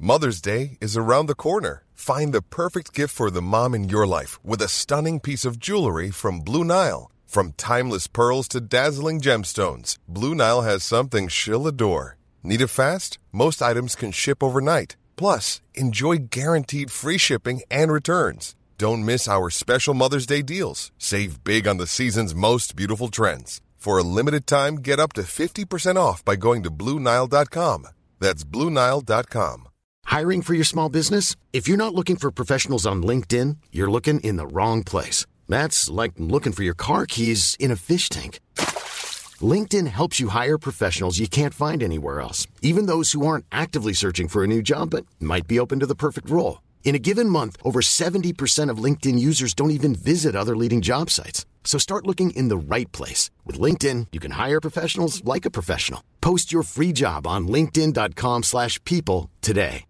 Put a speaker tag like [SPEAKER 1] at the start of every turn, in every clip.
[SPEAKER 1] Mother's Day is around the corner. Find the perfect gift for the mom in your life with a stunning piece of jewelry from Blue Nile. From timeless pearls to dazzling gemstones, Blue Nile has something she'll adore. Need it fast? Most items can ship overnight. Plus, enjoy guaranteed free shipping and returns. Don't miss our special Mother's Day deals. Save big on the season's most beautiful trends. For a limited time, get up to 50% off by going to BlueNile.com. That's BlueNile.com.
[SPEAKER 2] Hiring for your small business? If you're not looking for professionals on LinkedIn, you're looking in the wrong place. That's like looking for your car keys in a fish tank. LinkedIn helps you hire professionals you can't find anywhere else, even those who aren't actively searching for a new job but might be open to the perfect role. In a given month, over 70% of LinkedIn users don't even visit other leading job sites. So start looking in the right place. With LinkedIn, you can hire professionals like a professional. Post your free job on linkedin.com/people today.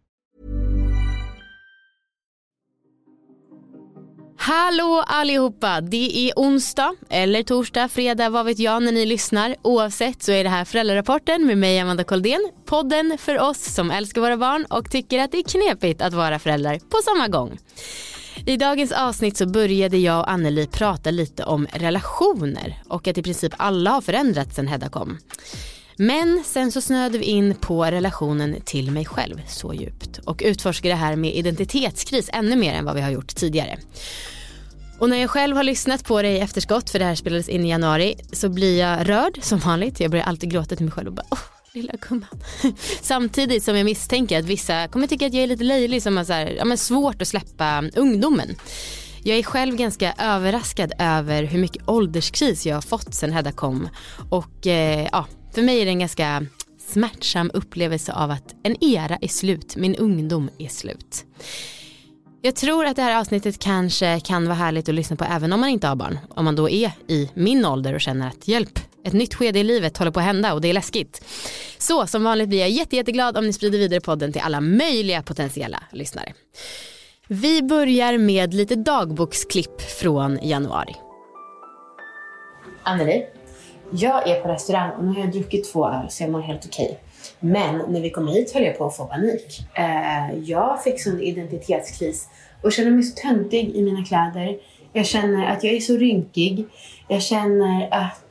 [SPEAKER 3] Hallå allihopa, det är onsdag eller torsdag, fredag, vad vet jag när ni lyssnar. Oavsett så är det här Föräldrarapporten med mig Amanda Koldén. Podden för oss som älskar våra barn och tycker att det är knepigt att vara föräldrar på samma gång. I dagens avsnitt så började jag och Anneli prata lite om relationer och att i princip alla har förändrats sedan Hedda kom. Men sen så snöade vi in på relationen till mig själv så djupt och utforskade det här med identitetskris ännu mer än vad vi har gjort tidigare. Och när jag själv har lyssnat på det i efterskott, för det här spelades in i januari, så blir jag rörd som vanligt. Jag börjar alltid gråta till mig själv och bara, lilla gumman. Samtidigt som jag misstänker att vissa kommer tycka att jag är lite löjlig, som har så här, svårt att släppa ungdomen. Jag är själv ganska överraskad över hur mycket ålderskris jag har fått sedan Hedda kom. Och för mig är det en ganska smärtsam upplevelse av att en era är slut, min ungdom är slut. Jag tror att det här avsnittet kanske kan vara härligt att lyssna på även om man inte har barn. Om man då är i min ålder och känner att hjälp, ett nytt skede i livet håller på att hända och det är läskigt. Så som vanligt blir jag jätteglad om ni sprider vidare podden till alla möjliga potentiella lyssnare. Vi börjar med lite dagboksklipp från januari. Anneli, jag är på restaurang och nu har jag druckit 2 öl så jag mår helt okej. Men när vi kom hit höll jag på att få panik. Jag fick sån identitetskris och känner mig så töntig i mina kläder. Jag känner att jag är så rynkig. Jag känner att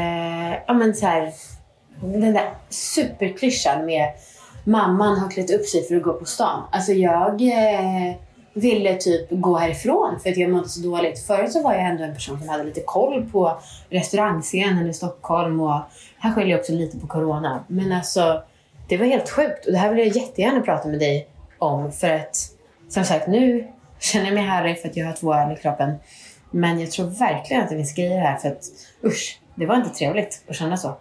[SPEAKER 3] den där superklyschan med mamman har klätt upp sig för att gå på stan. Alltså jag ville typ gå härifrån för att jag mådde så dåligt. Förut så var jag ändå en person som hade lite koll på restaurangscenen i Stockholm och här skyller jag också lite på corona. Men alltså, det var helt sjukt och det här vill jag jättegärna prata med dig om för att, som sagt, nu känner jag mig härlig för att jag har 2 öl i kroppen. Men jag tror verkligen att det finns grejer här för att, det var inte trevligt att känna så.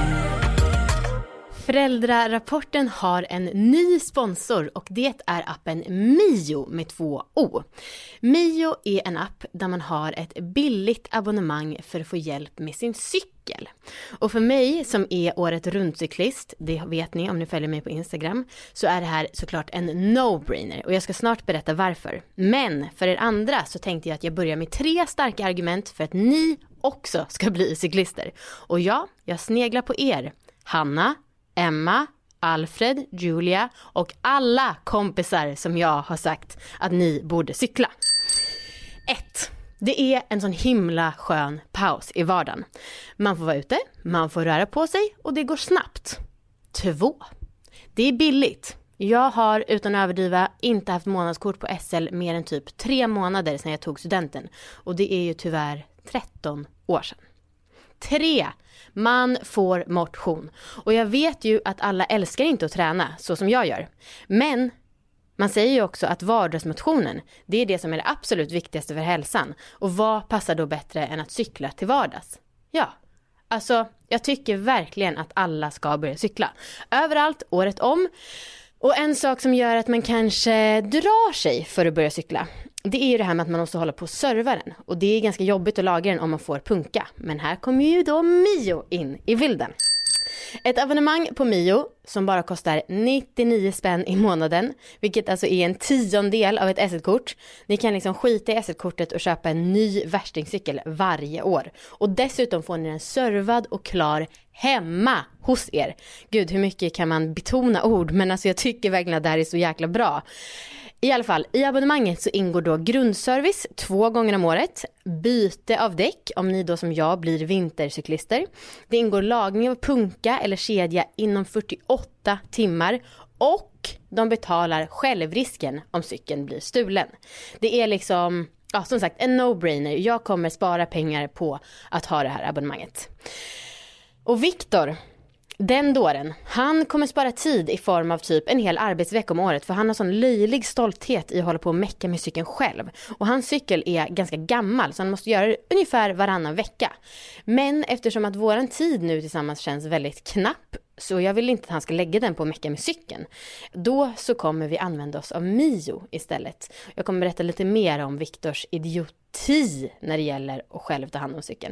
[SPEAKER 3] Föräldrarapporten har en ny sponsor och det är appen Mio med 2 O. Mio är en app där man har ett billigt abonnemang för att få hjälp med sin cykel. Och för mig som är året runt-cyklist, det vet ni om ni följer mig på Instagram, så är det här såklart en no-brainer och jag ska snart berätta varför. Men för er andra så tänkte jag att jag börjar med 3 starka argument för att ni också ska bli cyklister. Och ja, jag sneglar på er, Hanna, Emma, Alfred, Julia och alla kompisar som jag har sagt att ni borde cykla. 1. Det är en sån himla skön paus i vardagen. Man får vara ute, man får röra på sig och det går snabbt. 2. Det är billigt. Jag har utan att överdriva inte haft månadskort på SL mer än typ 3 månader sedan jag tog studenten. Och det är ju tyvärr 13 år sedan. 3. Man får motion. Och jag vet ju att alla älskar inte att träna så som jag gör. Men man säger ju också att vardagsmotionen, det är det som är det absolut viktigaste för hälsan. Och vad passar då bättre än att cykla till vardags? Ja, alltså jag tycker verkligen att alla ska börja cykla. Överallt, året om. Och en sak som gör att man kanske drar sig för att börja cykla, det är ju det här med att man måste hålla på att serva den. Och det är ganska jobbigt att laga den om man får punka. Men här kommer ju då Mio in i bilden. Ett abonnemang på Mio som bara kostar 99 spänn i månaden, vilket alltså är en 10% av ett S1-kort. Ni kan liksom skita i S1-kortet och köpa en ny värstingcykel varje år. Och dessutom får ni den servad och klar hemma hos er. Gud, hur mycket kan man betona ord, men alltså jag tycker verkligen att det här är så jäkla bra. I alla fall, i abonnemanget så ingår då grundservice 2 gånger om året, byte av däck om ni då som jag blir vintercyklister. Det ingår lagning av punka eller kedja inom 48 timmar och de betalar självrisken om cykeln blir stulen. Det är liksom, ja, som sagt, en no-brainer. Jag kommer spara pengar på att ha det här abonnemanget. Och Viktor, den dåren, han kommer spara tid i form av typ en hel arbetsvecka om året, för han har sån löjlig stolthet i att hålla på och mecka med cykeln själv. Och hans cykel är ganska gammal så han måste göra det ungefär varannan vecka. Men eftersom att våran tid nu tillsammans känns väldigt knapp, så jag vill inte att han ska lägga den på att mecka med cykeln. Då så kommer vi använda oss av Mio istället. Jag kommer berätta lite mer om Viktors idioti när det gäller att själv ta hand om cykeln.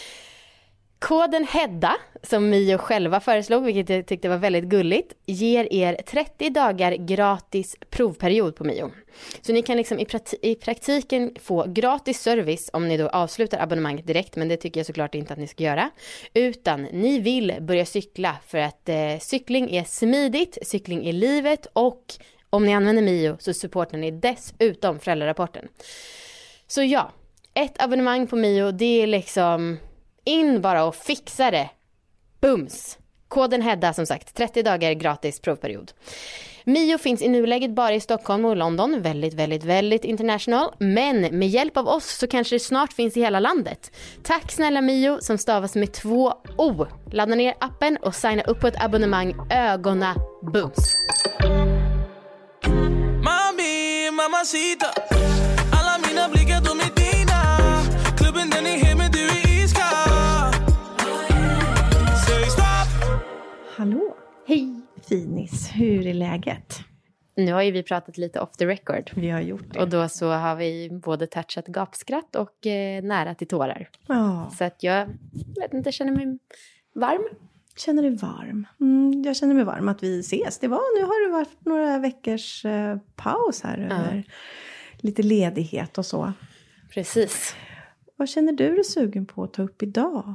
[SPEAKER 3] Koden HEDDA, som Mio själva föreslog, vilket jag tyckte var väldigt gulligt, ger er 30 dagar gratis provperiod på Mio. Så ni kan liksom i praktiken få gratis service om ni då avslutar abonnemanget direkt, men det tycker jag såklart inte att ni ska göra. Utan ni vill börja cykla för att cykling är smidigt, cykling är livet, och om ni använder Mio så supportar ni dessutom föräldrarapporten. Så ja, ett abonnemang på Mio, det är liksom in bara och fixa det. Bums. Koden HEDDA som sagt, 30 dagar gratis provperiod. Mio finns i nuläget bara i Stockholm och London, väldigt, väldigt, väldigt international. Men med hjälp av oss så kanske det snart finns i hela landet. Tack snälla Mio, som stavas med 2 O. Ladda ner appen och signa upp på ett abonnemang. Ögona bums.
[SPEAKER 4] Mami, mamacita. Alla mina blickar de är dina. Klubben den är hemma, du är iskall. Säg stopp.
[SPEAKER 5] Hallå.
[SPEAKER 3] Hej.
[SPEAKER 5] Finis, hur är läget?
[SPEAKER 3] Nu har ju vi pratat lite off the record.
[SPEAKER 5] Vi har gjort det.
[SPEAKER 3] Och då så har vi både touchat gapskratt och nära till tårar.
[SPEAKER 5] Ja.
[SPEAKER 3] Så att jag vet inte, känner mig varm.
[SPEAKER 5] Känner dig varm? Jag känner mig varm att vi ses. Nu har det varit några veckors paus här över lite ledighet och så.
[SPEAKER 3] Precis.
[SPEAKER 5] Vad känner du dig sugen på att ta upp idag?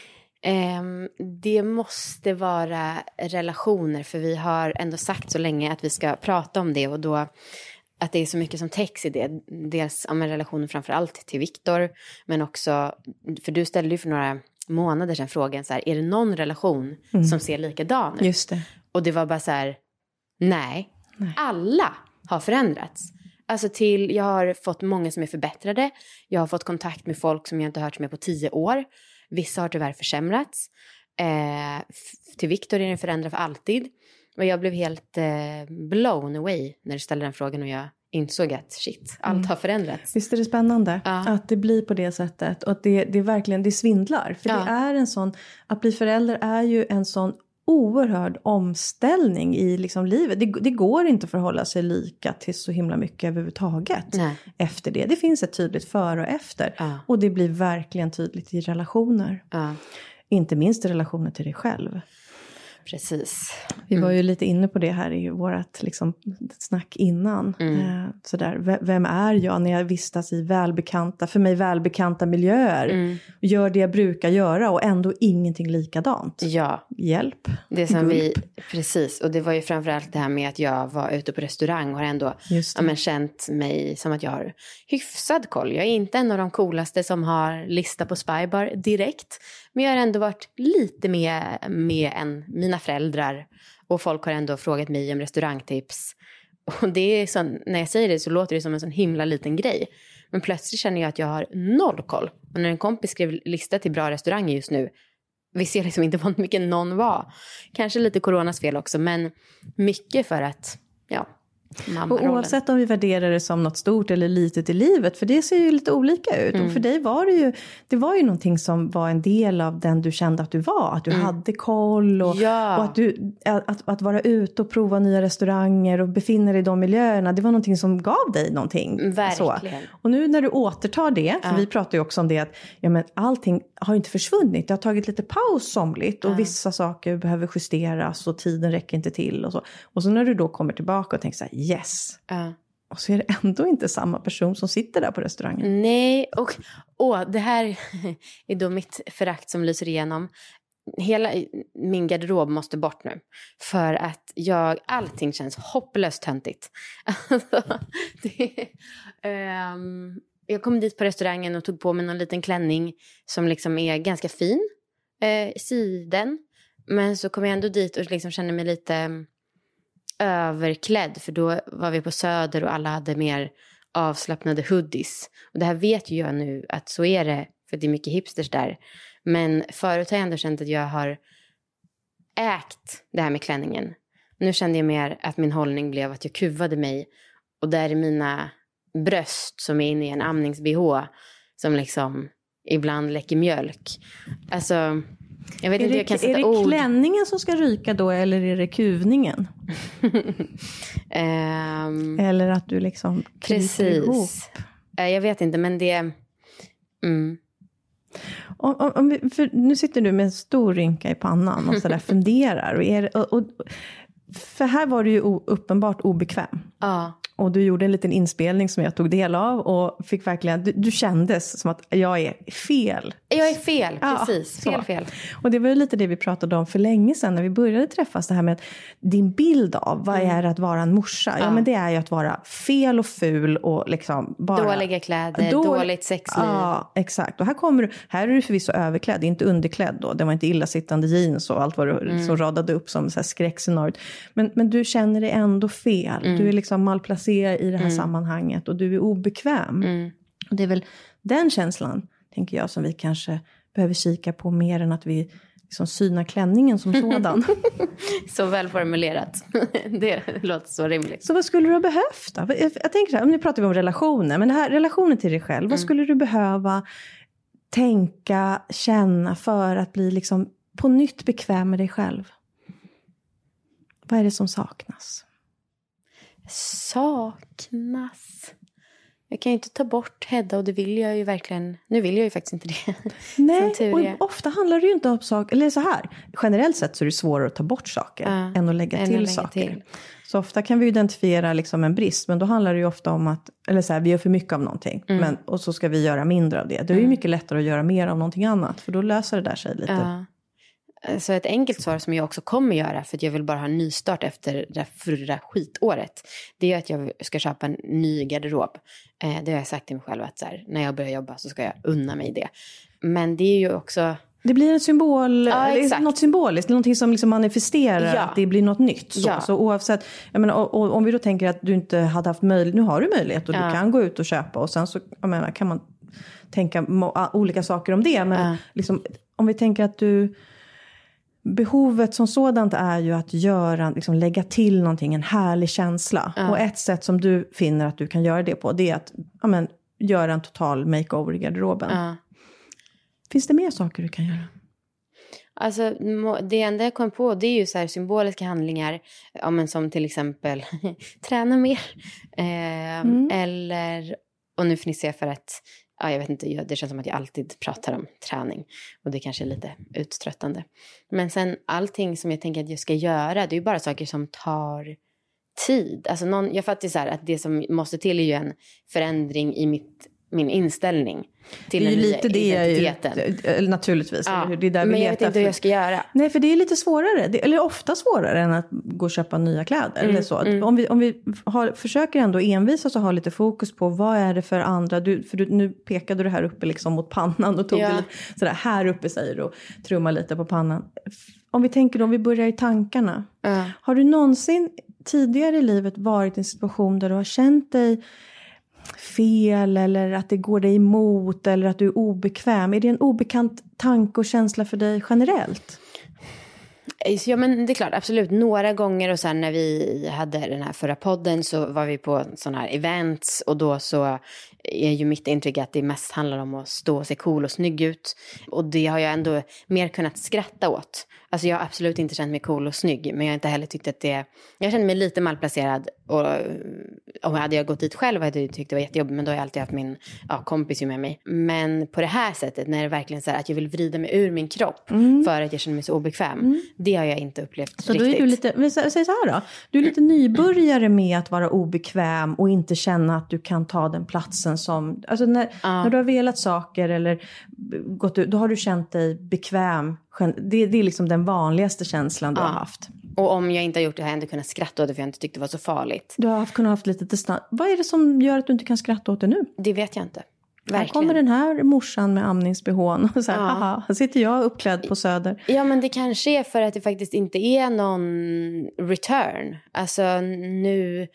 [SPEAKER 3] Det måste vara relationer, för vi har ändå sagt så länge att vi ska prata om det, och då att det är så mycket som täcks i det. Dels om en relation framförallt till Viktor, men också, för du ställde ju för några månader sedan frågan så här, är det någon relation som ser likadan ut?
[SPEAKER 5] Just det.
[SPEAKER 3] Och det var bara så här, nej. Alla har förändrats. Alltså jag har fått många som är förbättrade. Jag har fått kontakt med folk som jag inte har hört med på 10 år. Vissa har tyvärr försämrats. Till Viktor är den förändrad för alltid. Och jag blev helt blown away när du ställde den frågan, och jag insåg att shit, allt har förändrats.
[SPEAKER 5] Visst är det spännande att det blir på det sättet. Och att det är verkligen, det svindlar. För det är en sån, att bli förälder är ju en sån oerhörd omställning i liksom livet. Det går inte att förhålla sig lika till så himla mycket överhuvudtaget. Nej. Efter det. Det finns ett tydligt före och efter. Och det blir verkligen tydligt i relationer. Inte minst i relationer till dig själv.
[SPEAKER 3] Precis.
[SPEAKER 5] Vi var ju lite inne på det här i vårat liksom, snack innan. Sådär, vem är jag när jag vistas i för mig välbekanta miljöer? Gör det jag brukar göra och ändå ingenting likadant. Ja. Hjälp.
[SPEAKER 3] Det som precis, och det var ju framförallt det här med att jag var ute på restaurang och har ändå känt mig som att jag har hyfsad koll. Jag är inte en av de coolaste som har lista på Spybar direkt. Men jag har ändå varit lite med än mina föräldrar. Och folk har ändå frågat mig om restaurangtips. Och det är så, när jag säger det så låter det som en sån himla liten grej. Men plötsligt känner jag att jag har 0 koll. Och när en kompis skrev lista till bra restauranger just nu, visste jag liksom inte vad mycket någon var. Kanske lite coronas fel också, men mycket för att
[SPEAKER 5] Och oavsett om vi värderar det som något stort eller litet i livet, för det ser ju lite olika ut. Och för dig var det var ju någonting som var en del av den du kände att du var. Att du hade koll och att vara ute och prova nya restauranger och befinna dig i de miljöerna. Det var någonting som gav dig någonting.
[SPEAKER 3] Verkligen.
[SPEAKER 5] Så. Och nu när du återtar det, för vi pratar ju också om det att allting har inte försvunnit. Det har tagit lite paus somligt och vissa saker behöver justeras och tiden räcker inte till och så. Och så när du då kommer tillbaka och tänker så här, yes. Och så är det ändå inte samma person som sitter där på restaurangen.
[SPEAKER 3] Nej, och det här är då mitt förakt som lyser igenom. Hela min garderob måste bort nu. För att allting känns hopplöst töntigt. Jag kom dit på restaurangen och tog på mig någon liten klänning som liksom är ganska fin. Siden. Men så kom jag ändå dit och liksom kände mig lite överklädd. För då var vi på Söder och alla hade mer avslappnade hoodies. Och det här vet ju jag nu att så är det. För det är mycket hipsters där. Men förut har jag ändå känt att jag har ägt det här med klänningen. Nu kände jag mer att min hållning blev att jag kuvade mig. Och där är mina bröst som är inne i en amnings-BH som liksom ibland läcker mjölk. Alltså, jag vet inte, jag kan sätta ord.
[SPEAKER 5] Är det klänningen som ska ryka då eller är det kuvningen? Eller att du liksom knyter ihop?
[SPEAKER 3] Jag vet inte, men det...
[SPEAKER 5] För nu sitter du med en stor rynka i pannan och sådär funderar. För här var du ju uppenbart obekväm.
[SPEAKER 3] Ja.
[SPEAKER 5] Och du gjorde en liten inspelning som jag tog del av. Och fick verkligen, du kändes som att jag är fel.
[SPEAKER 3] Jag är fel, precis. Ja, fel.
[SPEAKER 5] Och det var ju lite det vi pratade om för länge sedan när vi började träffas. Det här med att din bild av vad är att vara en morsa? Ja, men det är ju att vara fel och ful och liksom bara...
[SPEAKER 3] Dåliga kläder, dåligt sexliv. Ja,
[SPEAKER 5] exakt. Och här är du förvisso överklädd, inte underklädd då. Det var inte illasittande jeans och allt vad du så radade upp som så här skräckscenariot. Men du känner dig ändå fel. Du är liksom malplacerad i det här sammanhanget och du är obekväm. Och det är väl den känslan, tänker jag, som vi kanske behöver kika på mer än att vi liksom synar klänningen som sådan.
[SPEAKER 3] Så välformulerat. Det låter så rimligt.
[SPEAKER 5] Så vad skulle du ha behövt då? Jag tänker så här, nu pratar vi om relationer, men det här relationen till dig själv, vad skulle du behöva tänka, känna för att bli liksom på nytt bekväm med dig själv? Vad är det som saknas?
[SPEAKER 3] Jag kan ju inte ta bort Hedda och det vill jag ju verkligen. Nu vill jag ju faktiskt inte det.
[SPEAKER 5] Nej, och ofta handlar det ju inte om saker. Eller så här, generellt sett så är det svårare att ta bort saker än att lägga till saker. Så ofta kan vi identifiera liksom en brist. Men då handlar det ju ofta om att, eller så här, vi gör för mycket av någonting. Och så ska vi göra mindre av det. Det är ju mycket lättare att göra mer av någonting annat. För då löser det där sig lite.
[SPEAKER 3] Så ett enkelt svar som jag också kommer göra, för att jag vill bara ha en nystart efter det förra skitåret, det är att jag ska köpa en ny garderob. Det har jag sagt till mig själv att så här, när jag börjar jobba så ska jag unna mig det. Men det är ju också...
[SPEAKER 5] Det blir en symbol, något symboliskt, någonting som liksom manifesterar att det blir något nytt. Så oavsett, jag menar, och om vi då tänker att du inte hade haft möjlighet, nu har du möjlighet och du kan gå ut och köpa och sen så kan man tänka olika saker om det. Men liksom, om vi tänker att behovet som sådant är ju att liksom lägga till någonting, en härlig känsla. Och ett sätt som du finner att du kan göra det på, det är att göra en total makeover i garderoben. Finns det mer saker du kan göra?
[SPEAKER 3] Alltså det enda jag kom på, det är ju så här symboliska handlingar, som till exempel träna mer. Eller, och nu fnissar jag för att jag vet inte, det känns som att jag alltid pratar om träning. Och det kanske är lite uttröttande. Men sen allting som jag tänker att jag ska göra, det är ju bara saker som tar tid. Alltså jag fattar så här att det som måste till är ju en förändring i min inställning till den nya identiteten.
[SPEAKER 5] Det naturligtvis. Det är där
[SPEAKER 3] men jag vet inte hur jag ska göra.
[SPEAKER 5] Nej, för det är lite svårare. Eller ofta svårare än att gå och köpa nya kläder. Eller så. Om vi försöker ändå envisas och ha lite fokus på vad är det för andra. Nu pekade du här uppe liksom mot pannan och tog det lite sådär här uppe, säger du, och trumma lite på pannan. Om vi tänker då, om vi börjar i tankarna. Har du någonsin tidigare i livet varit i en situation där du har känt dig fel eller att det går dig emot eller att du är obekväm? Är det en obekant tanke och känsla för dig generellt?
[SPEAKER 3] Ja, men det är klart, absolut. Några gånger och sen när vi hade den här förra podden så var vi på sådana här events och då så är ju mitt intryck att det mest handlar om att stå och se cool och snygg ut. Och det har jag ändå mer kunnat skratta åt. Alltså jag har absolut inte känt mig cool och snygg, men jag har inte heller tyckt att det... Jag kände mig lite malplacerad och hade jag gått dit själv hade jag tyckt det var jättejobbigt, men då har jag alltid haft min kompis med mig. Men på det här sättet, när det verkligen så här att jag vill vrida mig ur min kropp för att jag känner mig så obekväm, det har jag inte upplevt
[SPEAKER 5] så
[SPEAKER 3] riktigt.
[SPEAKER 5] Då är du lite, säg så här då, du är lite nybörjare med att vara obekväm och inte känna att du kan ta den platsen som, alltså när du har velat saker eller gått ut, då har du känt dig bekväm. Det är liksom den vanligaste känslan du har haft.
[SPEAKER 3] Och om jag inte har gjort det har jag ändå kunnat skratta åt det för jag inte tyckte det var så farligt.
[SPEAKER 5] Du har kunnat haft lite distans. Vad är det som gör att du inte kan skratta åt det nu?
[SPEAKER 3] Det vet jag inte. Verkligen.
[SPEAKER 5] Här kommer den här morsan med amningsbehån och så här, haha, här sitter jag uppklädd på Söder.
[SPEAKER 3] Ja, men det kanske är för att det faktiskt inte är någon return. Alltså nu,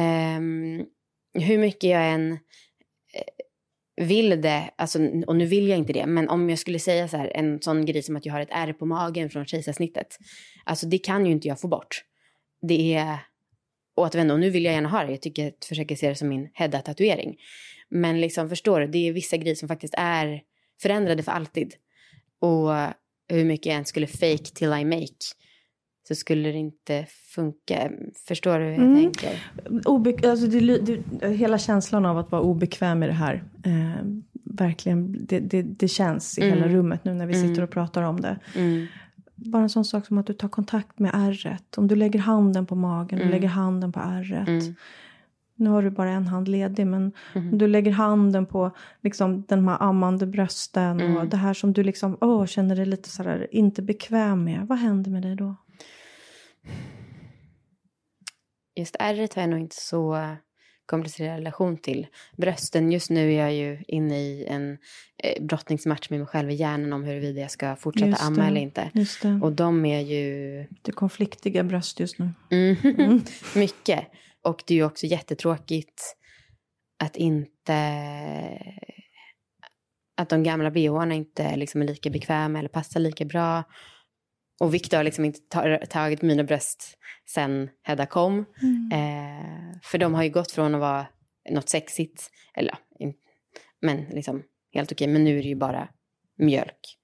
[SPEAKER 3] hur mycket jag än vill det, alltså, och nu vill jag inte det, men om jag skulle säga så här, en sån grej som att jag har ett ärr på magen från kejsarsnittet, alltså det kan ju inte jag få bort. Det är återvändande, och nu vill jag gärna ha det. Jag tycker att försöker se det som min Hedda-tatuering. Men liksom förstår du, det är vissa grejer som faktiskt är förändrade för alltid. Och hur mycket jag än skulle fake till I make, så skulle det inte funka. Förstår du hur jag tänker?
[SPEAKER 5] Alltså hela känslan av att vara obekväm med det här. Verkligen, det känns i hela rummet nu när vi sitter och pratar om det. Bara en sån sak som att du tar kontakt med ärret. Om du lägger handen på magen och lägger handen på ärret. Nu har du bara en hand ledig, men om du lägger handen på liksom den här ammande brösten och det här som du liksom känner dig lite sådär inte bekväm med. Vad händer med dig då?
[SPEAKER 3] Just ärret har jag nog inte så komplicerad relation till. Brösten, just nu är jag ju inne i en brottningsmatch med mig själv i hjärnan om huruvida jag ska fortsätta amma eller inte. Och de är ju...
[SPEAKER 5] Det är konfliktiga bröst just nu.
[SPEAKER 3] Mycket. Och det är ju också jättetråkigt att de gamla BH:arna inte liksom är lika bekväma eller passar lika bra. Och Victor har liksom inte tagit mina bröst sen Hedda kom. För de har ju gått från att vara något sexigt. Eller men liksom helt okej. Men nu är det ju bara mjölk.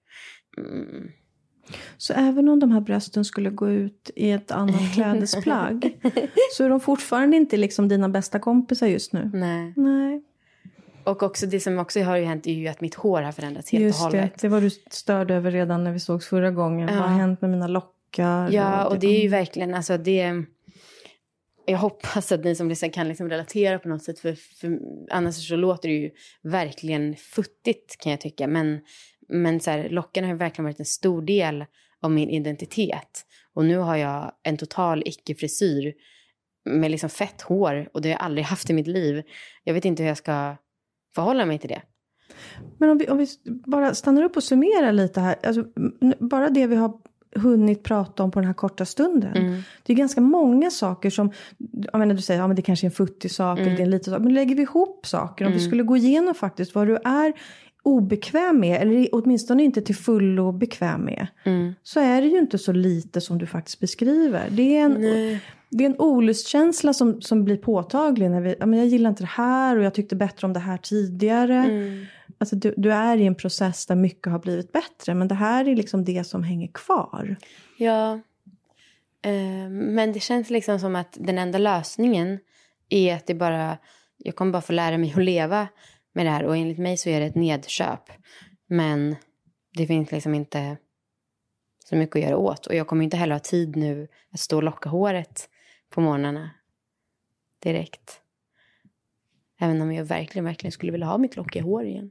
[SPEAKER 5] Så även om de här brösten skulle gå ut i ett annat klädesplagg så är de fortfarande inte liksom dina bästa kompisar just nu? Nej.
[SPEAKER 3] Och också det som också har ju hänt är ju att mitt hår har förändrats helt och hållet.
[SPEAKER 5] Det var du störd över redan när vi sågs förra gången. Vad har hänt med mina lockar?
[SPEAKER 3] Ja, och det är ju verkligen, alltså det... Jag hoppas att ni som liksom kan liksom relatera på något sätt. För annars så låter det ju verkligen futtigt kan jag tycka. Men så här, lockarna har verkligen varit en stor del av min identitet. Och nu har jag en total icke-frisyr med liksom fett hår. Och det har jag aldrig haft i mitt liv. Jag vet inte hur jag ska förhålla mig till det.
[SPEAKER 5] Men om vi bara stannar upp och summerar lite här. Alltså, bara det vi har hunnit prata om på den här korta stunden. Det är ganska många saker som, jag menar, du säger men det kanske är en futtig sak eller det är en liten sak. Men lägger vi ihop saker, om vi skulle gå igenom faktiskt vad du är obekväm med, eller åtminstone inte till fullo bekväm med, så är det ju inte så lite som du faktiskt beskriver. Det är en olustkänsla som blir påtaglig när jag gillar inte det här och jag tyckte bättre om det här tidigare. Alltså du är i en process där mycket har blivit bättre, men det här är liksom det som hänger kvar.
[SPEAKER 3] Ja, men det känns liksom som att den enda lösningen är att jag kommer bara få lära mig att leva med det här, och enligt mig så är det ett nedköp, men det finns liksom inte så mycket att göra åt, och jag kommer inte heller ha tid nu att stå och locka håret på morgnarna direkt, även om jag verkligen skulle vilja ha mitt lockiga hår igen,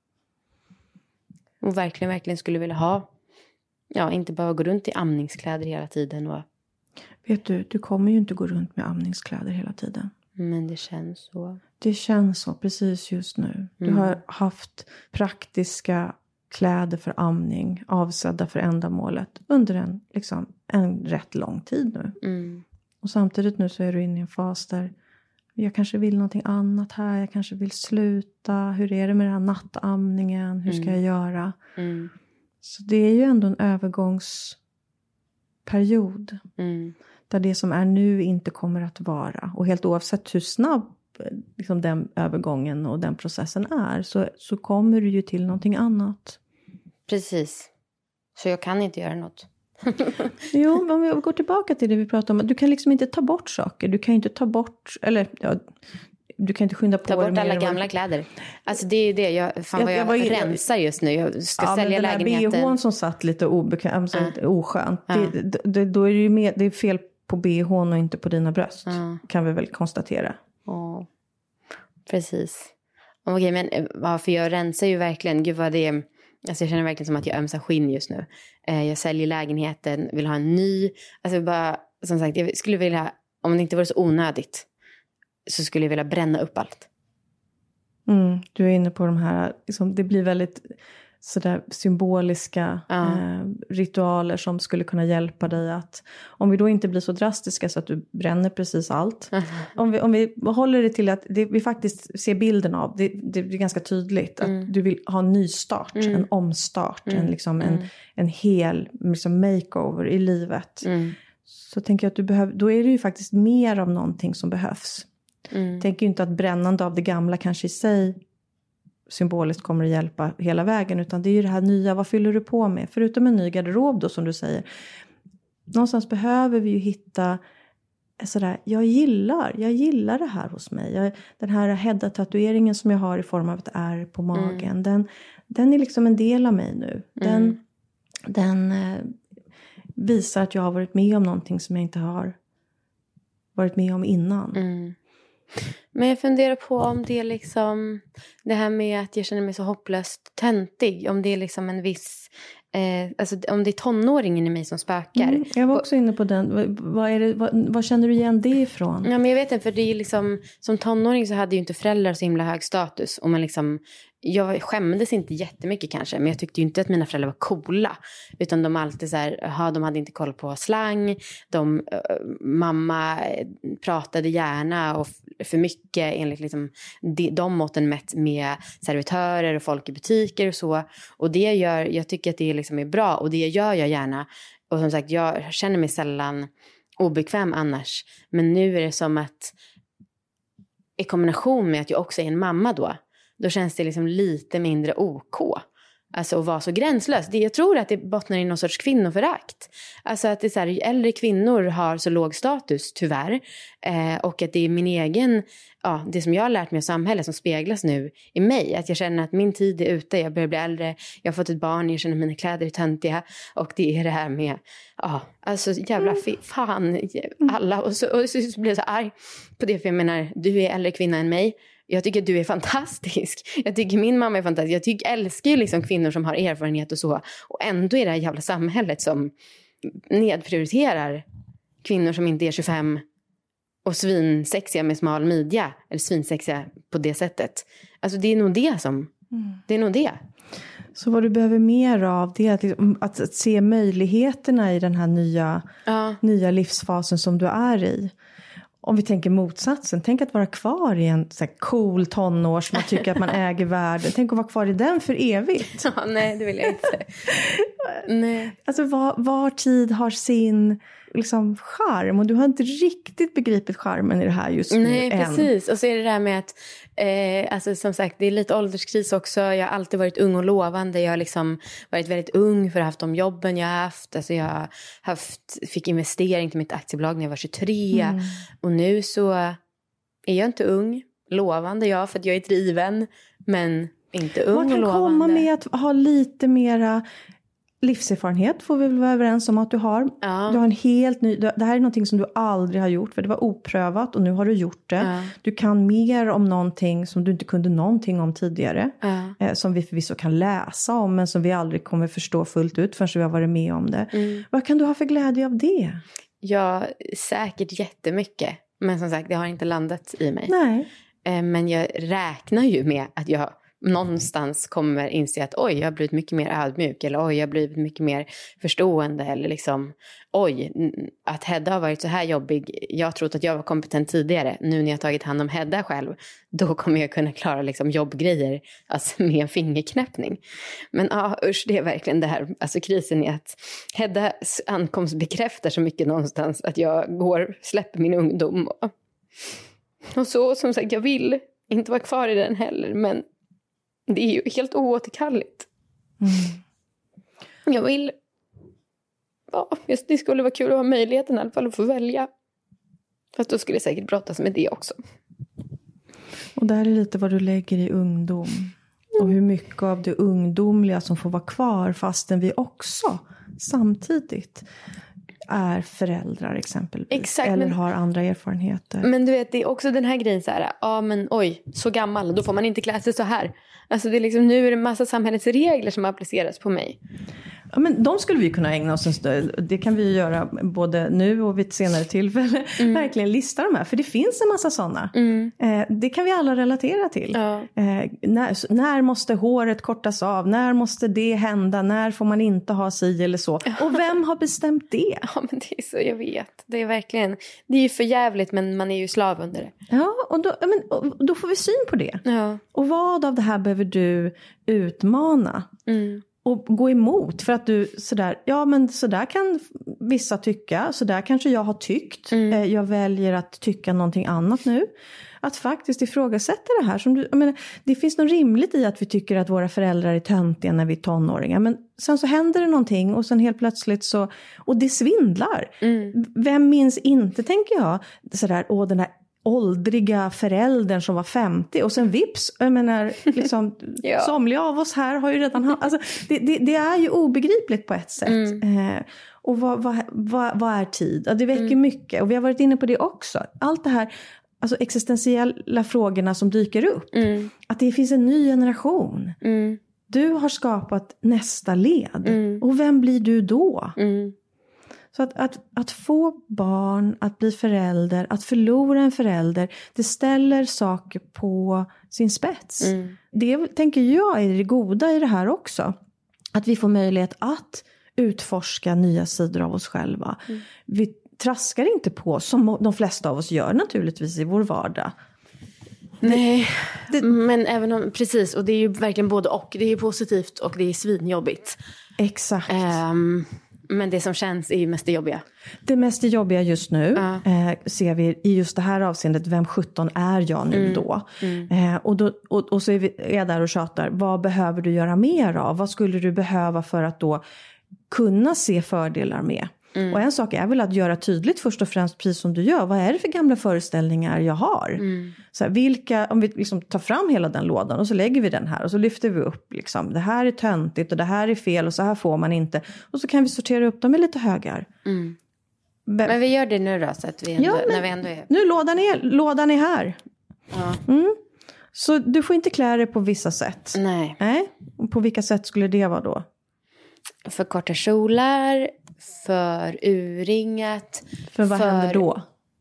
[SPEAKER 3] och verkligen skulle vilja ha, inte bara gå runt i amningskläder hela tiden. Och...
[SPEAKER 5] Vet du kommer ju inte gå runt med amningskläder hela tiden.
[SPEAKER 3] Men det känns så. Det
[SPEAKER 5] känns så precis just nu. Du har haft praktiska kläder för amning avsedda för ändamålet under en rätt lång tid nu. Och samtidigt nu så är du inne i en fas där jag kanske vill någonting annat här. Jag kanske vill sluta. Hur är det med den här nattamningen? Hur ska jag göra? Så det är ju ändå en period. Där det som är nu inte kommer att vara. Och helt oavsett hur snabb liksom den övergången och den processen är. Så kommer du ju till någonting annat.
[SPEAKER 3] Precis. Så jag kan inte göra något.
[SPEAKER 5] Jo, om vi går tillbaka till det vi pratade om. Du kan liksom inte ta bort saker. Du kan inte ta bort, eller ja, du kan inte skynda på.
[SPEAKER 3] Ta bort alla gamla kläder. Alltså det är det, jag rensar just nu. Jag ska sälja lägenheten.
[SPEAKER 5] Men den där BH:n som satt lite obekvämt, oskönt. Då är det ju det är fel på BH:n och inte på dina bröst. Kan vi väl konstatera.
[SPEAKER 3] Ja, precis. Okej, men för jag rensar ju verkligen. Gud vad det är. Alltså jag känner verkligen som att jag ömsar skinn just nu. Jag säljer lägenheten, vill ha en ny. Alltså bara, som sagt, jag skulle vilja, om det inte vore så onödigt, så skulle jag vilja bränna upp allt.
[SPEAKER 5] Du är inne på de här, liksom, det blir väldigt sådär symboliska ritualer som skulle kunna hjälpa dig att, om vi då inte blir så drastiska så att du bränner precis allt. Om vi håller det till att vi faktiskt ser bilden av, det är ganska tydligt att du vill ha en ny start, en omstart, en hel liksom makeover i livet. Så tänker jag att då är det ju faktiskt mer av någonting som behövs. Tänker ju inte att brännande av det gamla kanske i sig symboliskt kommer att hjälpa hela vägen, utan det är ju det här nya, vad fyller du på med? Förutom en ny garderob då, som du säger. Någonstans behöver vi ju hitta sådär, jag gillar det här hos mig. Den här Hedda-tatueringen som jag har i form av ett ärr på magen, den är liksom en del av mig nu. Den visar att jag har varit med om någonting som jag inte har varit med om innan.
[SPEAKER 3] Men jag funderar på om det är liksom det här med att jag känner mig så hopplöst töntig. Om det är liksom en viss, alltså om det är tonåringen i mig som spökar.
[SPEAKER 5] Jag var också inne på den. Vad känner du igen det ifrån?
[SPEAKER 3] Ja, men jag vet inte, för det är liksom, som tonåring så hade ju inte föräldrar så himla hög status. Och man liksom, jag skämdes inte jättemycket kanske, men jag tyckte ju inte att mina föräldrar var coola. Utan de alltid så här, de hade inte koll på slang. Mamma pratade gärna och för mycket enligt liksom de måtten mätt med servitörer och folk i butiker och så. Och det jag tycker att det liksom är bra, och det gör jag gärna. Och som sagt, jag känner mig sällan obekväm annars. Men nu är det som att i kombination med att jag också är en mamma då känns det liksom lite mindre OK. Alltså att vara så gränslös. Jag tror att det bottnar i någon sorts kvinnoförakt. Alltså att det är så här, äldre kvinnor har så låg status, tyvärr. Och att det är min egen, det som jag har lärt mig av samhället som speglas nu i mig. Att jag känner att min tid är ute, jag börjar bli äldre, jag har fått ett barn, jag känner att mina kläder är töntiga. Och det är det här med, alltså jävla fan, alla. Och så blir jag så arg på det, för jag menar, du är äldre kvinna än mig. Jag tycker att du är fantastisk. Jag tycker min mamma är fantastisk. Jag älskar ju liksom kvinnor som har erfarenhet och så. Och ändå är det här jävla samhället som nedprioriterar kvinnor som inte är 25 och svinsexiga med smal midja. Eller svinsexiga på det sättet. Alltså det är nog det som... Det är nog det.
[SPEAKER 5] Så vad du behöver mer av det är att se möjligheterna i den här nya livsfasen som du är i. Om vi tänker motsatsen, tänk att vara kvar i en så här cool tonårs, man tycker att man äger världen. Tänk att vara kvar i den för evigt.
[SPEAKER 3] Ja, nej, det vill jag inte. Nej.
[SPEAKER 5] Alltså var tid har sin liksom charm, och du har inte riktigt begripit charmen i det här just nu.
[SPEAKER 3] Nej, precis. Och så är det där med att alltså som sagt, det är lite ålderskris också. Jag har alltid varit ung och lovande. Jag har liksom varit väldigt ung för att ha haft de jobben jag har haft. Alltså jag fick investering till mitt aktiebolag när jag var 23. Och nu så är jag inte ung, lovande för att jag är driven, men inte ung och lovande. Man kan komma
[SPEAKER 5] med att ha lite mera livserfarenhet, får vi väl vara överens om att du har. Ja. Du har en helt ny... Det här är någonting som du aldrig har gjort, för det var oprövat och nu har du gjort det. Ja. Du kan mer om någonting som du inte kunde någonting om tidigare. Ja. Som vi förvisso kan läsa om, men som vi aldrig kommer förstå fullt ut förrän vi har varit med om det. Vad kan du ha för glädje av det?
[SPEAKER 3] Ja, säkert jättemycket. Men som sagt, det har inte landat i mig.
[SPEAKER 5] Nej.
[SPEAKER 3] Men jag räknar ju med att jag någonstans kommer inse att oj, jag har blivit mycket mer ödmjuk, eller oj, jag har blivit mycket mer förstående, eller liksom oj, att Hedda har varit så här jobbig, jag har trott att jag var kompetent tidigare, nu när jag har tagit hand om Hedda själv, då kommer jag kunna klara liksom jobbgrejer alltså med en fingerknäppning. Men ja, usch, det är verkligen det här, alltså krisen är att Heddas ankomst bekräftar så mycket någonstans att jag släpper min ungdom och så, som sagt, jag vill inte vara kvar i den heller, men det är ju helt oåterkalligt. Jag vill... Ja, det skulle vara kul att ha möjligheten i alla fall att få välja. Fast då skulle jag säkert brottas med det också.
[SPEAKER 5] Och där är lite vad du lägger i ungdom. Och hur mycket av det ungdomliga som får vara kvar, fastän vi också samtidigt är föräldrar exempelvis.
[SPEAKER 3] Exakt,
[SPEAKER 5] eller har andra erfarenheter.
[SPEAKER 3] Men du vet, det är också den här grejen så här, ja men oj, så gammal, då får man inte klä sig så här. Alltså det är liksom, nu är det en massa samhällets regler som appliceras på mig.
[SPEAKER 5] Ja, men de skulle vi kunna ägna oss en stund. Det kan vi göra både nu och vid ett senare tillfälle. Verkligen lista de här. För det finns en massa sådana. Det kan vi alla relatera till. Ja. När måste håret kortas av? När måste det hända? När får man inte ha si eller så? Och vem har bestämt det?
[SPEAKER 3] Ja, men det är så, jag vet. Det är verkligen, det är ju för jävligt, men man är ju slav under det.
[SPEAKER 5] Ja, och då får vi syn på det. Ja. Och vad av det här behöver du utmana? Och gå emot, för att du sådär, ja men sådär kan vissa tycka, sådär kanske jag har tyckt, jag väljer att tycka någonting annat nu. Att faktiskt ifrågasätta det här, som du, jag menar, det finns något rimligt i att vi tycker att våra föräldrar är töntiga när vi är tonåringar, men sen så händer det någonting och sen helt plötsligt så, och det svindlar. Vem minns inte, tänker jag, sådär, den här åldriga föräldern som var 50 och sen vips, jag menar liksom, ja. Somliga av oss här har ju redan alltså, det är ju obegripligt på ett sätt. Och vad är tid? Ja, det väcker mycket, och vi har varit inne på det också. Allt det här, alltså existentiella frågorna som dyker upp, att det finns en ny generation. Du har skapat nästa led, och vem blir du då? Så att få barn, att bli förälder, att förlora en förälder, det ställer saker på sin spets. Det tänker jag är det goda i det här också. Att vi får möjlighet att utforska nya sidor av oss själva. Vi traskar inte på, som de flesta av oss gör naturligtvis i vår vardag.
[SPEAKER 3] Nej, men även om, precis, och det är ju verkligen både och. Det är ju positivt och det är svinjobbigt.
[SPEAKER 5] Exakt.
[SPEAKER 3] Men det som känns är ju mest det jobbiga.
[SPEAKER 5] Det mest jobbiga just nu ser vi i just det här avseendet. Vem 17 är jag nu då? Och så är jag där och tjatar. Vad behöver du göra mer av? Vad skulle du behöva för att då kunna se fördelar med? Och en sak är väl att göra tydligt först och främst, precis som du gör. Vad är det för gamla föreställningar jag har? Så här, om vi liksom tar fram hela den lådan och så lägger vi den här. Och så lyfter vi upp liksom, det här är töntigt och det här är fel och så här får man inte. Och så kan vi sortera upp dem i lite högar.
[SPEAKER 3] Men vi gör det nu då, så att vi ändå, när vi ändå är...
[SPEAKER 5] Nu lådan är här. Ja. Så du får inte klä dig på vissa sätt.
[SPEAKER 3] Nej.
[SPEAKER 5] Och på vilka sätt skulle det vara då?
[SPEAKER 3] För korta kjolar, för urringat.
[SPEAKER 5] För vad händer då?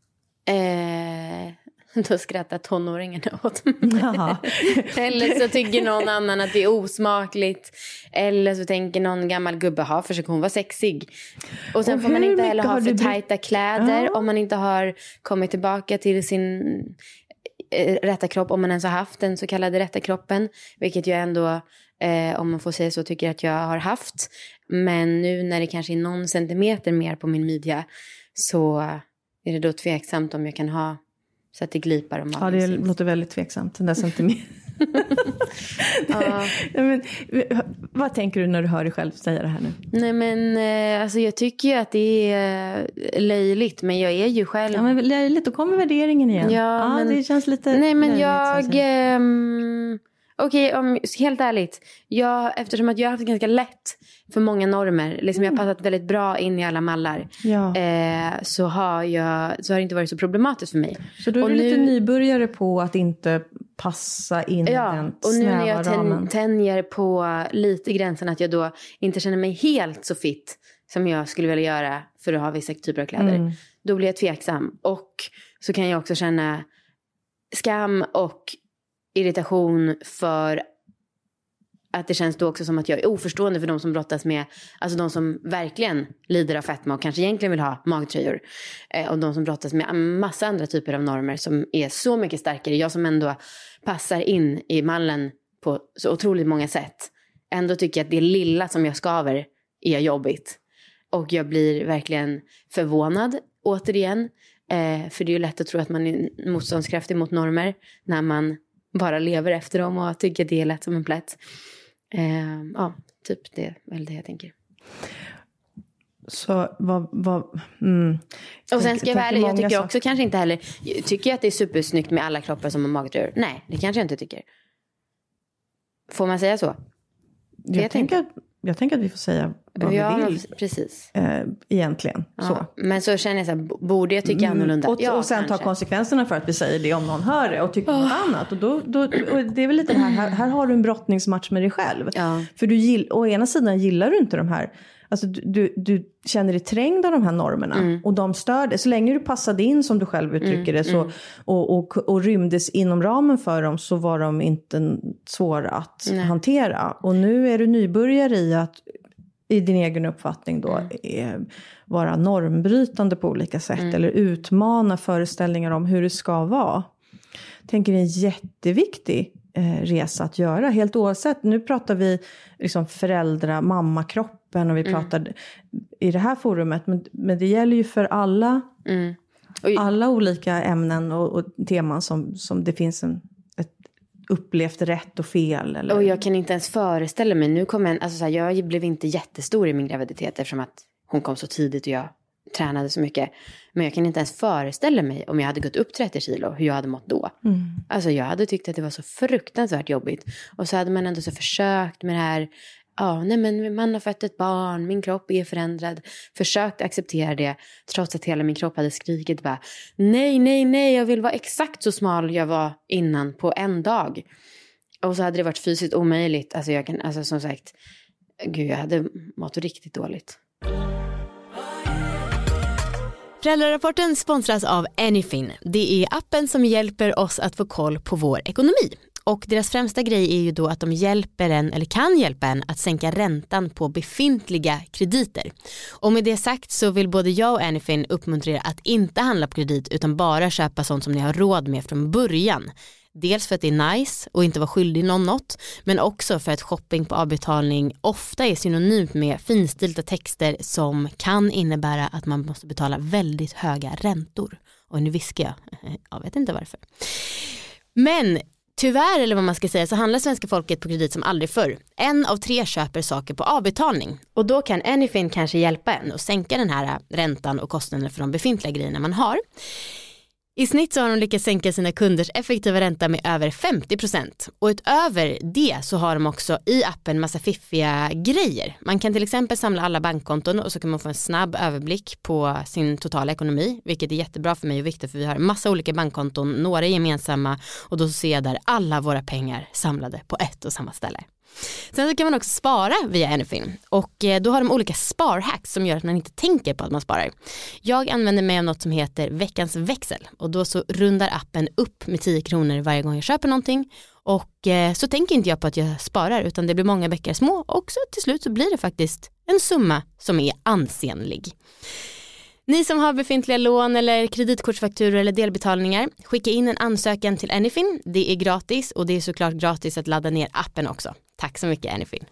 [SPEAKER 3] Då skrattar tonåringarna åt mig. Eller så tycker någon annan att det är osmakligt. Eller så tänker någon gammal gubbe, försöker hon vara sexig. Och sen får man inte heller ha för tajta kläder om man inte har kommit tillbaka till sin rätta kropp, om man ens har haft den så kallade rätta kroppen. Vilket jag ändå, om man får säga så, tycker att jag har haft. Men nu när det kanske är någon centimeter mer på min midja, så är det då tveksamt om jag kan ha så att det glipar om magen.
[SPEAKER 5] Ja, det låter väldigt tveksamt, den där centimeter. Men, vad tänker du när du hör dig själv säga det här nu?
[SPEAKER 3] Nej, men alltså jag tycker ju att det är löjligt, men jag är ju själv...
[SPEAKER 5] Ja, men löjligt, då kommer värderingen igen.
[SPEAKER 3] Ja, men...
[SPEAKER 5] det känns lite...
[SPEAKER 3] Nej, men Okej, helt ärligt. Eftersom att jag har haft ganska lätt för många normer. Liksom jag har passat väldigt bra in i alla mallar. Ja. Så har det inte varit så problematiskt för mig.
[SPEAKER 5] Så du är lite nybörjare på att inte passa in i den snäva ramen.
[SPEAKER 3] Och nu när jag tänjer på lite gränsen att jag då inte känner mig helt så fit som jag skulle vilja göra för att ha vissa typer av kläder. Då blir jag tveksam. Och så kan jag också känna skam och irritation för att det känns då också som att jag är oförstående för de som brottas med, alltså de som verkligen lider av fetma och kanske egentligen vill ha magtröjor. Och de som brottas med en massa andra typer av normer som är så mycket starkare. Jag som ändå passar in i mallen på så otroligt många sätt. Ändå tycker jag att det lilla som jag skaver är jobbigt. Och jag blir verkligen förvånad återigen. För det är ju lätt att tro att man är motståndskraftig mot normer när man bara lever efter dem och tycker att det är lätt som en plätt. Ja, typ det är väl det jag tänker.
[SPEAKER 5] Så
[SPEAKER 3] och sen ska jag vara ärlig, jag tycker också kanske inte heller, tycker jag att det är supersnyggt med alla kroppar som har magtröjor? Nej, det kanske jag inte tycker. Får man säga så?
[SPEAKER 5] Jag tänker att vi får säga vad vi vill.
[SPEAKER 3] Precis.
[SPEAKER 5] Egentligen.
[SPEAKER 3] Ja,
[SPEAKER 5] så.
[SPEAKER 3] Men så känner jag så här, borde jag tycka annorlunda?
[SPEAKER 5] Och sen ta konsekvenserna för att vi säger det om någon hör det och tycker något annat. Och det är väl lite det här har du en brottningsmatch med dig själv. Ja. För å ena sidan gillar du inte de här, alltså du känner dig trängd av de här normerna. Och de stör dig. Så länge du passade in, som du själv uttrycker det, så, och rymdes inom ramen för dem, så var de inte svåra att hantera. Och nu är du nybörjare i din egen uppfattning då vara normbrytande på olika sätt. Eller utmana föreställningar om hur det ska vara. Jag tänker det är en jätteviktig resa att göra. Helt oavsett, nu pratar vi liksom mammakroppen och vi pratar i det här forumet. Men det gäller ju för alla olika ämnen och teman som det finns ett upplevt rätt och fel. Eller?
[SPEAKER 3] Och jag kan inte ens föreställa mig, jag blev inte jättestor i min graviditet eftersom att hon kom så tidigt och jag tränade så mycket. Men jag kan inte ens föreställa mig om jag hade gått upp 30 kilo hur jag hade mått då. Alltså jag hade tyckt att det var så fruktansvärt jobbigt. Och så hade man ändå så försökt med det här. Ja, nej men man har fött ett barn, min kropp är förändrad. Försökt acceptera det trots att hela min kropp hade skrikit bara nej, jag vill vara exakt så smal jag var innan på en dag. Och så hade det varit fysiskt omöjligt. Alltså som sagt, jag hade mått riktigt dåligt.
[SPEAKER 6] Föräldrarapporten sponsras av Anyfin. Det är appen som hjälper oss att få koll på vår ekonomi. Och deras främsta grej är ju då att de kan hjälpa en att sänka räntan på befintliga krediter. Och med det sagt så vill både jag och Anyfin uppmuntra er att inte handla på kredit utan bara köpa sånt som ni har råd med från början. Dels för att det är nice och inte vara skyldig någon något, men också för att shopping på avbetalning ofta är synonymt med finstilta texter som kan innebära att man måste betala väldigt höga räntor. Och nu viskar jag vet inte varför. Men tyvärr, eller vad man ska säga, så handlar svenska folket på kredit som aldrig förr. 1 av 3 köper saker på avbetalning. Och då kan Anyfin kanske hjälpa en att sänka den här räntan och kostnaderna för de befintliga grejerna man har. I snitt så har de lyckats sänka sina kunders effektiva ränta med över 50%. Och utöver det så har de också i appen massa fiffiga grejer. Man kan till exempel samla alla bankkonton och så kan man få en snabb överblick på sin totala ekonomi. Vilket är jättebra för mig och Victor, för vi har massa olika bankkonton, några gemensamma. Och då ser jag där alla våra pengar samlade på ett och samma ställe. Sen så kan man också spara via Anyfin. Och då har de olika sparhacks som gör att man inte tänker på att man sparar. Jag använder mig av något som heter veckans växel. Och då så rundar appen upp med 10 kronor varje gång jag köper någonting. Och så tänker inte jag på att jag sparar, utan det blir många bäckar små. Och så till slut så blir det faktiskt en summa som är ansenlig. Ni som har befintliga lån eller kreditkortsfakturor eller delbetalningar, skicka in en ansökan till Anyfin. Det är gratis och det är såklart gratis att ladda ner appen också. Tack så mycket Anyfin.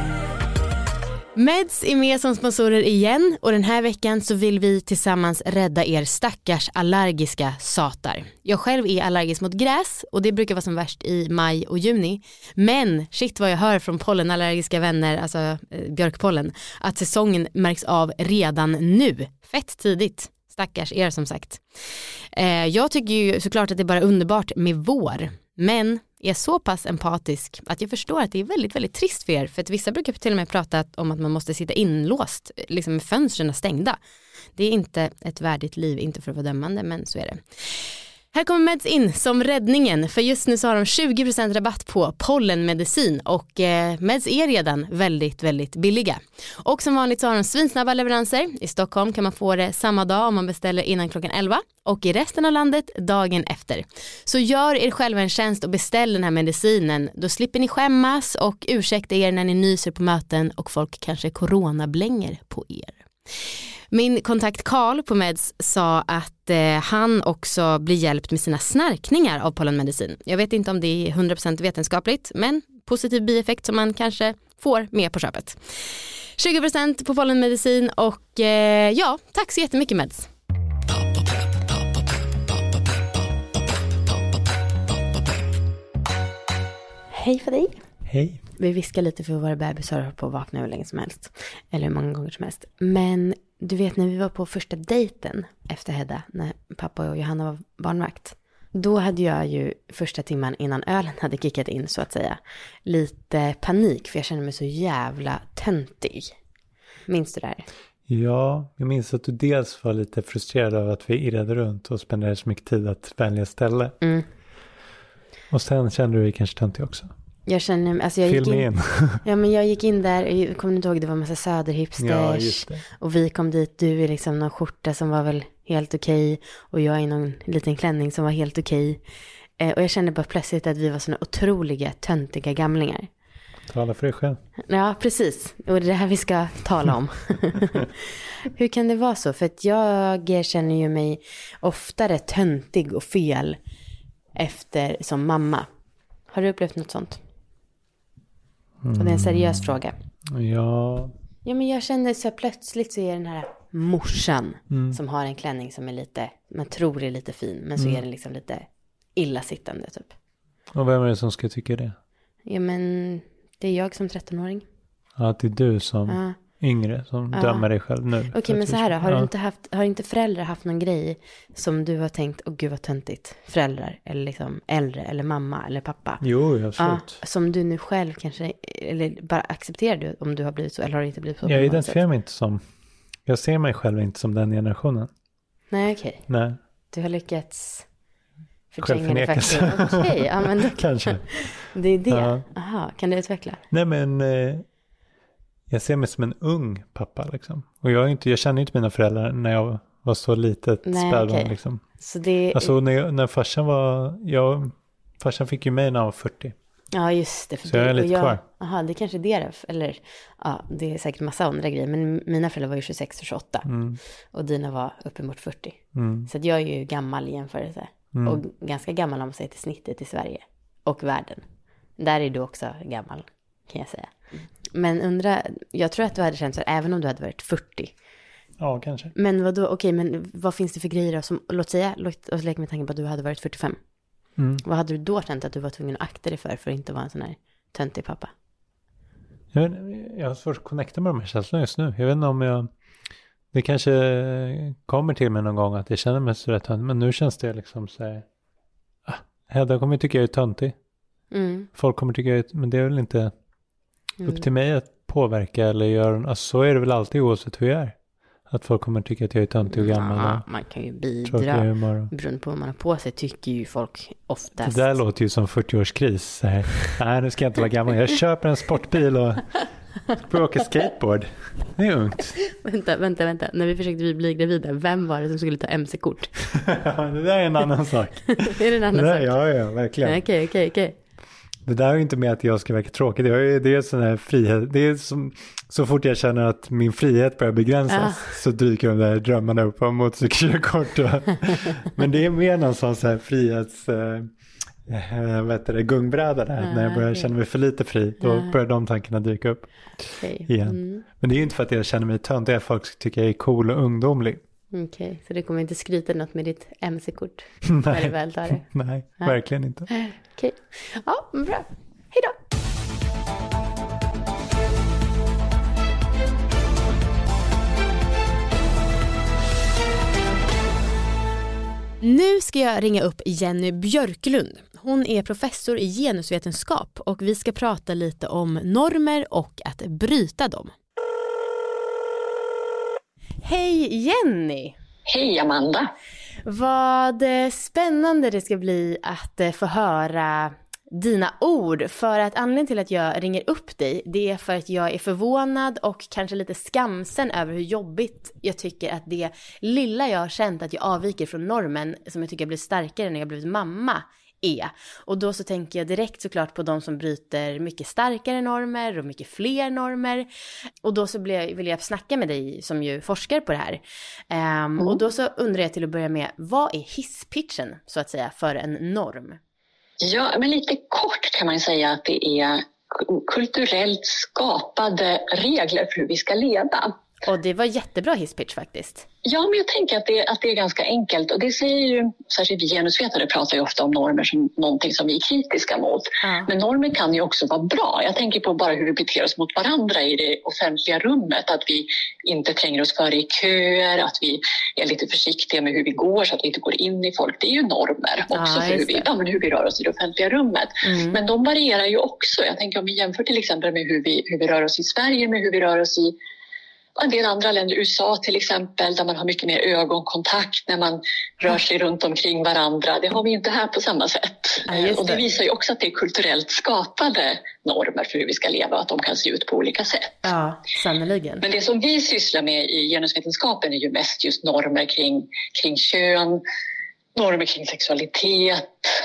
[SPEAKER 6] Meds är med som sponsorer igen och den här veckan så vill vi tillsammans rädda er stackars allergiska satar. Jag själv är allergisk mot gräs och det brukar vara som värst i maj och juni. Men shit vad jag hör från pollenallergiska vänner, alltså björkpollen, att säsongen märks av redan nu. Fett tidigt. Stackars er som sagt. Jag tycker ju såklart att det är bara underbart med vår. Men är så pass empatisk att jag förstår att det är väldigt, väldigt trist för er. För att vissa brukar till och med prata om att man måste sitta inlåst, liksom med fönstren stängda. Det är inte ett värdigt liv, inte för att vara dömande, men så är det. Här kommer Meds in som räddningen, för just nu så har de 20% rabatt på pollenmedicin och Meds är redan väldigt, väldigt billiga. Och som vanligt så har de svinsnabba leveranser. I Stockholm kan man få det samma dag om man beställer innan klockan 11 och i resten av landet dagen efter. Så gör er själva en tjänst och beställ den här medicinen. Då slipper ni skämmas och ursäkta er när ni nyser på möten och folk kanske coronablänger på er. Min kontakt Carl på Meds sa att han också blir hjälpt med sina snarkningar av pollenmedicin. Jag vet inte om det är 100% vetenskapligt, men positiv bieffekt som man kanske får med på köpet. 20% på pollenmedicin och ja, tack så jättemycket Meds. Hej för dig.
[SPEAKER 7] Hej.
[SPEAKER 6] Vi viskar lite för våra bebisar på att vakna hur länge som helst. Eller hur många gånger som helst. Men du vet när vi var på första dejten efter Hedda, när pappa och Johanna var barnvakt. Då hade jag ju första timman innan ölen hade kickat in så att säga lite panik för jag kände mig så jävla töntig. Minns du det här?
[SPEAKER 7] Ja, jag minns att du dels var lite frustrerad av att vi irrade runt och spenderade så mycket tid att välja ställe. Mm. Och sen kände du dig kanske töntig också.
[SPEAKER 6] Jag känner, alltså jag gick in. Ja, men jag gick in där, jag kommer inte ihåg, det var en massa söderhipsters.
[SPEAKER 7] Ja, just det.
[SPEAKER 6] Och vi kom dit, du i liksom någon skjorta som var väl helt okej. Och jag i någon liten klänning som var helt okej. Och jag kände bara plötsligt att vi var såna otroliga, töntiga gamlingar.
[SPEAKER 7] Tala för dig själv.
[SPEAKER 6] Ja, precis. Och det är det här vi ska tala om. Hur kan det vara så? För att jag känner ju mig oftare töntig och fel efter som mamma. Har du upplevt något sånt? Och det är en seriös fråga.
[SPEAKER 7] Ja.
[SPEAKER 6] Ja, men jag känner så plötsligt så är den här morsan som har en klänning som är lite, man tror är lite fin, men så är den liksom lite illasittande typ.
[SPEAKER 7] Och vem är det som ska tycka det?
[SPEAKER 6] Ja, men det är jag som 13-åring.
[SPEAKER 7] Ja, det är du som yngre som dömer dig själv nu.
[SPEAKER 6] Okej, men så här då, har inte föräldrar haft någon grej som du har tänkt, åh gud vad töntigt, föräldrar eller liksom äldre eller mamma eller pappa?
[SPEAKER 7] Jo, absolut.
[SPEAKER 6] Som du nu själv kanske, eller bara accepterar du om du har blivit så eller har det inte blivit så?
[SPEAKER 7] Jag identifierar mig inte som, jag ser mig själv inte som den generationen.
[SPEAKER 6] Nej, okej.
[SPEAKER 7] Nej.
[SPEAKER 6] Du har lyckats förtränga det faktiskt. Okej, ja men då,
[SPEAKER 7] kanske.
[SPEAKER 6] Det är det. Aha, kan du utveckla?
[SPEAKER 7] Nej, men jag ser mig som en ung pappa liksom. Och jag känner inte mina föräldrar när jag var så litet spädbarn liksom.
[SPEAKER 6] Så det...
[SPEAKER 7] Alltså när farsan var, farsan fick ju mig när han var 40.
[SPEAKER 6] Ja, just det. För
[SPEAKER 7] så jag är lite kvar.
[SPEAKER 6] Jaha, det är kanske det. Eller, ja, det är säkert massa andra grejer. Men mina föräldrar var ju 26 och 28. Och dina var uppemot 40. Så att jag är ju gammal i jämförelse. Och ganska gammal om man säger till snittet i Sverige. Och världen. Där är du också gammal, kan jag säga. Men jag tror att du hade känt så även om du hade varit 40.
[SPEAKER 7] Ja, kanske.
[SPEAKER 6] Men vad då, okej, men vad finns det för grejer då? Som, låt oss leka med tanken på att du hade varit 45. Vad hade du då känt att du var tvungen att akta dig för att inte vara en sån här töntig pappa?
[SPEAKER 7] Jag har svårt att connecta med de här känslorna just nu. Jag vet inte om det kanske kommer till mig någon gång att jag känner mig så rätt töntig. Men nu känns det liksom så här, Hedda kommer tycka jag är töntig. Folk kommer tycka men det är väl inte upp till mig att påverka eller göra, alltså så är det väl alltid oavsett hur jag är. Att folk kommer tycka att jag är töntig och gammal.
[SPEAKER 6] Ja, man kan ju bidra. Beroende på vad man har på sig tycker ju folk oftast.
[SPEAKER 7] Det där låter ju som 40-årskris. Nej, nu ska jag inte vara gammal. Jag köper en sportbil och åker skateboard. Det är ungt.
[SPEAKER 6] Vänta. När vi försökte bli gravida, vem var det som skulle ta MC-kort?
[SPEAKER 7] Ja, det där är en annan sak.
[SPEAKER 6] Är det en annan sak?
[SPEAKER 7] Ja, verkligen.
[SPEAKER 6] Okej.
[SPEAKER 7] Det där är ju inte med att jag ska verka tråkig. Det är sån här frihet. Det är som, så fort jag känner att min frihet börjar begränsas så dyker de där drömmarna upp om motorcykelkort. Men det är mer någon sån så här frihets... gungbräda där. När jag börjar känna mig för lite fri, då börjar de tankarna dyka upp igen. Men det är ju inte för att jag känner mig tönt, det är att folk tycker jag är cool och ungdomlig.
[SPEAKER 6] Okej, så du kommer inte skryta något med ditt MC-kort?
[SPEAKER 7] Nej,
[SPEAKER 6] väl tar det?
[SPEAKER 7] Nej, verkligen inte.
[SPEAKER 6] Okej, ja, bra. Hej då! Nu ska jag ringa upp Jenny Björklund. Hon är professor i genusvetenskap och vi ska prata lite om normer och att bryta dem. Hej Jenny!
[SPEAKER 8] Hej Amanda!
[SPEAKER 3] Vad spännande det ska bli att få höra dina ord, för att anledningen till att jag ringer upp dig, det är för att jag är förvånad och kanske lite skamsen över hur jobbigt jag tycker att det lilla jag har känt att jag avviker från normen, som jag tycker blir starkare när jag blivit mamma, är. Och då så tänker jag direkt såklart på de som bryter mycket starkare normer och mycket fler normer. Och då så vill jag snacka med dig som ju forskar på det här. Och då så undrar jag till att börja med, vad är hisspitchen så att säga för en norm?
[SPEAKER 8] Ja, men lite kort kan man säga att det är kulturellt skapade regler för hur vi ska leva.
[SPEAKER 3] Och det var jättebra hisspitch faktiskt.
[SPEAKER 8] Ja, men jag tänker att det är ganska enkelt. Och det säger ju, särskilt vi genusvetare pratar ju ofta om normer som någonting som vi är kritiska mot. Men normer kan ju också vara bra. Jag tänker på bara hur vi beter oss mot varandra i det offentliga rummet. Att vi inte tränger oss före i köer, att vi är lite försiktiga med hur vi går så att vi inte går in i folk. Det är ju normer också för hur vi rör oss i det offentliga rummet. Men de varierar ju också. Jag tänker om vi jämför till exempel med hur vi rör oss i Sverige med hur vi rör oss i en del andra länder, USA till exempel, där man har mycket mer ögonkontakt när man rör sig runt omkring varandra. Det har vi inte här på samma sätt. Och det visar ju också att det är kulturellt skapade normer för hur vi ska leva, att de kan se ut på olika sätt.
[SPEAKER 3] Ja, sannoliken. Men
[SPEAKER 8] det som vi sysslar med i genusvetenskapen är ju mest just normer kring kön, normer kring sexualitet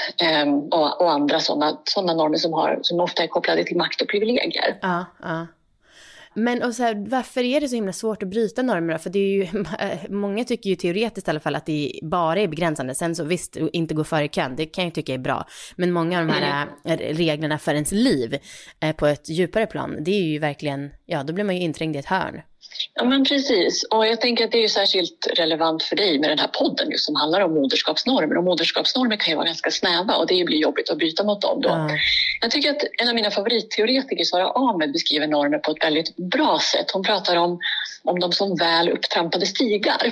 [SPEAKER 8] och andra sådana normer som ofta är kopplade till makt och privilegier.
[SPEAKER 3] Ja. Men och så här, varför är det så himla svårt att bryta normer då? För det är ju, många tycker ju teoretiskt i alla fall att det bara är begränsande. Sen så visst, inte gå före kön, det kan jag tycka är bra. Men många av de här reglerna för ens liv på ett djupare plan, det är ju verkligen, ja då blir man ju inträngd i ett hörn.
[SPEAKER 8] Ja men precis, och jag tänker att det är ju särskilt relevant för dig med den här podden just som handlar om moderskapsnormer. Och moderskapsnormer kan ju vara ganska snäva och det blir jobbigt att bryta mot dem då. Jag tycker att en av mina favoritteoretiker, Sara Ahmed, beskriver normer på ett väldigt bra sätt. Hon pratar om dem som väl upptrampade stigar.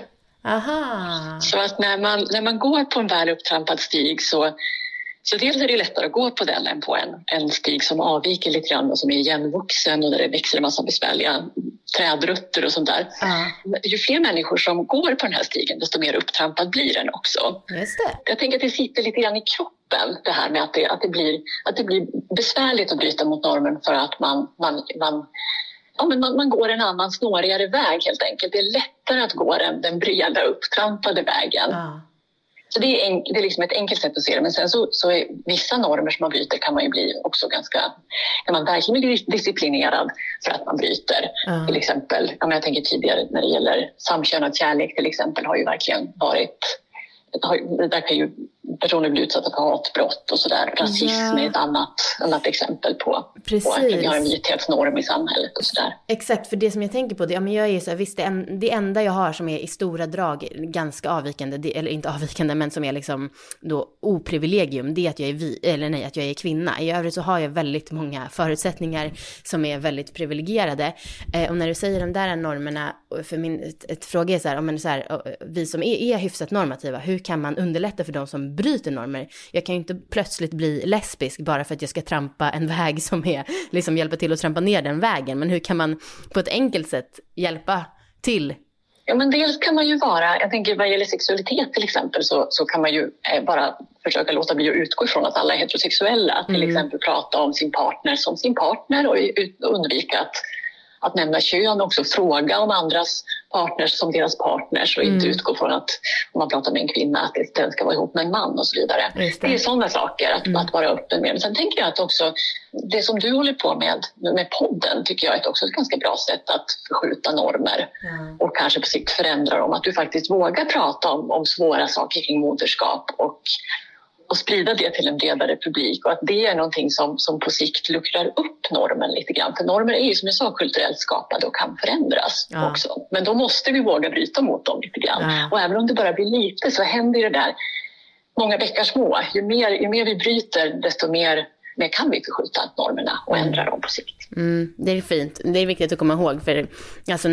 [SPEAKER 3] Aha.
[SPEAKER 8] Så att när man går på en väl upptrampad stig så dels är det lättare att gå på den än på en stig som avviker lite grann och som är igenvuxen och där det växer en massa besvärliga trädrötter och sånt där. Ju fler människor som går på den här stigen, desto mer upptrampad blir den också.
[SPEAKER 3] Just det.
[SPEAKER 8] Jag tänker att det sitter lite grann i kroppen, det här med att det blir besvärligt att bryta mot normen för att man går en annan snårigare väg helt enkelt. Det är lättare att gå den breda upptrampade vägen. Så det är liksom ett enkelt sätt att se det. Men sen så är vissa normer som man bryter kan man ju bli också kan man verkligen bli disciplinerad för att man bryter. Till exempel, jag tänker tidigare när det gäller samkönad kärlek till exempel har ju verkligen varit, där kan ju personer bli utsatta för hatbrott och sådär. Rasism är ett annat exempel på att vi har en vithetsnorm i samhället och sådär.
[SPEAKER 3] Exakt, för det som jag tänker på, jag är så här, visst det enda jag har som är i stora drag ganska avvikande, eller inte avvikande men som är liksom då oprivilegium, det är att att jag är kvinna. I övrigt så har jag väldigt många förutsättningar som är väldigt privilegierade. Och när du säger de där normerna, för ett fråga är så här, vi som är hyfsat normativa, hur kan man underlätta för de som bryter normer? Jag kan ju inte plötsligt bli lesbisk bara för att jag ska trampa en väg som är liksom hjälpa till att trampa ner den vägen. Men hur kan man på ett enkelt sätt hjälpa till?
[SPEAKER 8] Ja, men dels kan man ju jag tänker vad gäller sexualitet till exempel så kan man ju bara försöka låta bli att utgå ifrån att alla är heterosexuella. Till exempel prata om sin partner som sin partner och undvika att nämna kön, också fråga om andras partners som deras partners och inte utgå från att om man pratar med en kvinna att den ska vara ihop med en man och så vidare. Det är sådana saker att vara öppen med. Men sen tänker jag att också det som du håller på med podden tycker jag är också ett ganska bra sätt att förskjuta normer och kanske på sikt förändra dem. Att du faktiskt vågar prata om svåra saker kring moderskap och sprida det till en bredare publik och att det är någonting som på sikt luckrar upp normen lite grann. För normer är ju som jag sa kulturellt skapade och kan förändras också. Men då måste vi våga bryta mot dem lite grann. Och även om det bara blir lite så händer det där många bäckar små. Ju mer vi bryter desto mer mer kan vi förskjuta normerna och ändra dem på sikt.
[SPEAKER 6] Det är fint. Det är viktigt att komma ihåg, för alltså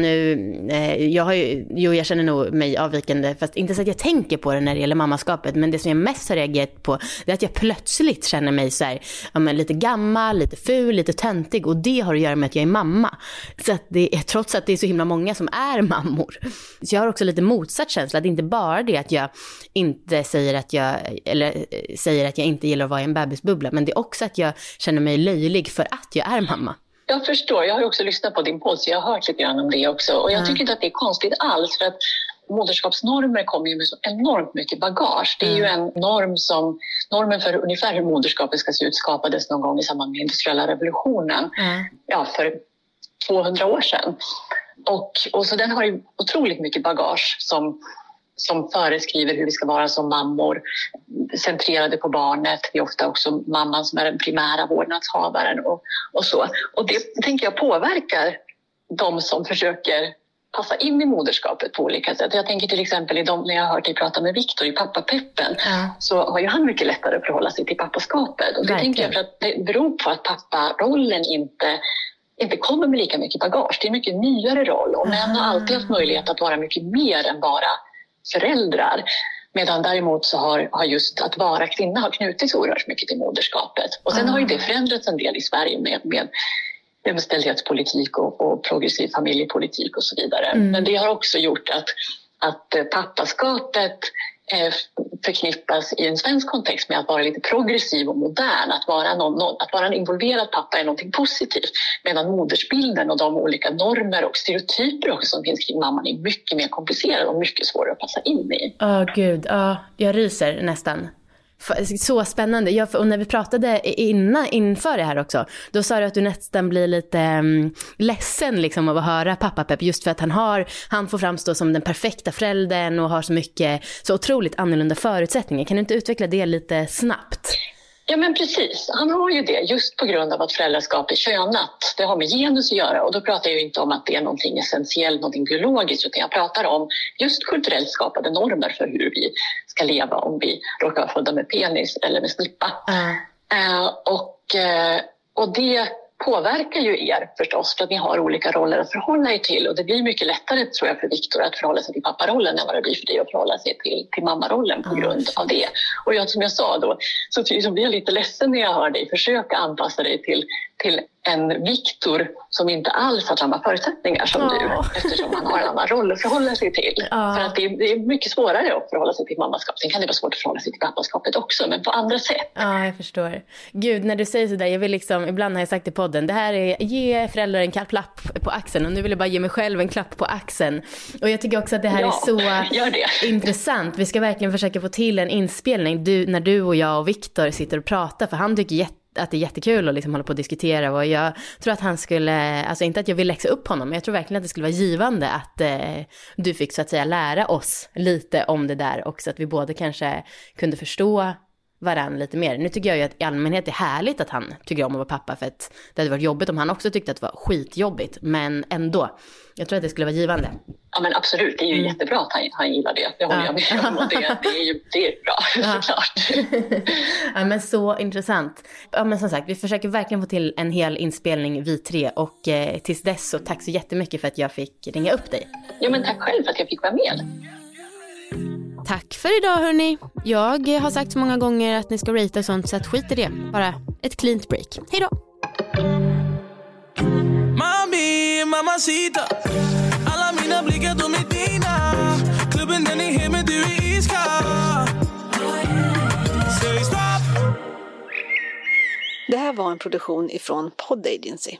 [SPEAKER 6] jag känner nog mig avvikande, fast inte så att jag tänker på det när det gäller mammaskapet, men det som jag mest har reagerat på, det är att jag plötsligt känner mig så här, lite gammal, lite ful, lite töntig, och det har att göra med att jag är mamma. Så att trots att det är så himla många som är mammor. Så jag har också lite motsatt känsla, att det inte bara det att jag inte säger att jag inte gillar att vara i en bebisbubbla, men det är också att jag känner mig löjlig för att jag är mamma.
[SPEAKER 8] Jag förstår, jag har ju också lyssnat på din podd, så jag har hört lite grann om det också. Och jag tycker inte att det är konstigt alls, för att moderskapsnormer kommer ju med så enormt mycket bagage. Det är ju en normen för ungefär hur moderskapet ska se ut skapades någon gång i samband med industriella revolutionen. För 200 år sedan. Och så den har ju otroligt mycket bagage som föreskriver hur vi ska vara som mammor, centrerade på barnet. Det är ofta också mamman som är den primära vårdnadshavaren och så. Och det tänker jag påverkar de som försöker passa in i moderskapet på olika sätt. Jag tänker till exempel när jag har hört dig prata med Viktor i Pappapeppen, så har ju han mycket lättare att förhålla sig till pappaskapet. Och det tänker jag för att det beror på att papparollen inte kommer med lika mycket bagage. Det är en mycket nyare roll, och män har alltid haft möjlighet att vara mycket mer än bara föräldrar. Medan däremot så har just att vara kvinna har knutits oerhört mycket till moderskapet. Och sen har ju det förändrats en del i Sverige med jämställdhetspolitik och progressiv familjepolitik och så vidare. Men det har också gjort att pappaskapet förknippas i en svensk kontext med att vara lite progressiv och modern. Att vara en involverad pappa är någonting positivt. Medan modersbilden och de olika normer och stereotyper också som finns kring mamman är mycket mer komplicerade och mycket svårare att passa in i.
[SPEAKER 6] Gud, jag ryser nästan. Så spännande. Och när vi pratade inför det här också, då sa du att du nästan blir lite ledsen liksom av att höra pappapepp, just för att han får framstå som den perfekta föräldern och har så otroligt annorlunda förutsättningar. Kan du inte utveckla det lite snabbt?
[SPEAKER 8] Ja, men precis. Han har ju det just på grund av att föräldraskap är könat. Det har med genus att göra, och då pratar jag ju inte om att det är någonting essentiellt, någonting biologiskt, utan jag pratar om just kulturellt skapade normer för hur vi ska leva om vi råkar vara födda med penis eller med snippa. Och det påverkar ju er förstås, för att ni har olika roller att förhålla er till, och det blir mycket lättare, tror jag, för Viktor att förhålla sig till papparollen än vad det blir för dig att förhålla sig till mammarollen på grund av det. Och som jag sa då, så blir jag lite ledsen när jag hör dig försöka anpassa dig till en Viktor som inte alls har samma förutsättningar som du, eftersom han har en annan roll att förhålla sig till. För att det är mycket svårare att förhålla sig till mammaskap. Sen kan det vara svårt att förhålla sig till pappaskapet också, men på andra sätt.
[SPEAKER 6] Ja, jag förstår. Gud, när du säger sådär, jag vill ibland har jag sagt i podden, det här är ge föräldrar en klapp på axeln, och nu vill jag bara ge mig själv en klapp på axeln. Och jag tycker också att det här är så intressant. Vi ska verkligen försöka få till en inspelning när du och jag och Viktor sitter och pratar, för han tycker att det är jättekul att liksom hålla på och diskutera, och jag tror att han skulle, alltså inte att jag vill läxa upp honom, men jag tror verkligen att det skulle vara givande att du fick så att säga lära oss lite om det där också, att vi båda kanske kunde förstå varann lite mer. Nu tycker jag ju att i allmänhet är härligt att han tycker om att vara pappa, för att det hade varit jobbigt om han också tyckte att det var skitjobbigt, men ändå, jag tror att det skulle vara givande.
[SPEAKER 8] Ja, men absolut, det är ju jättebra att han gillar det. Det håller jag med om, och det är bra, såklart.
[SPEAKER 6] Ja, men så intressant. Ja, men som sagt, vi försöker verkligen få till en hel inspelning, vi tre, och tills dess så tack så jättemycket för att jag fick ringa upp dig.
[SPEAKER 8] Ja, men tack själv för att jag fick vara med.
[SPEAKER 6] Tack för idag, hörni. Jag har sagt så många gånger att ni ska rate och sånt, så att skit i det. Bara ett cleant break. Hej då!
[SPEAKER 4] Mami, mamacita. Alla mina blickar, de är dina. Klubben, den är hemma, du är iskall. Säg stopp!
[SPEAKER 9] Det här var en produktion ifrån Pod Agency.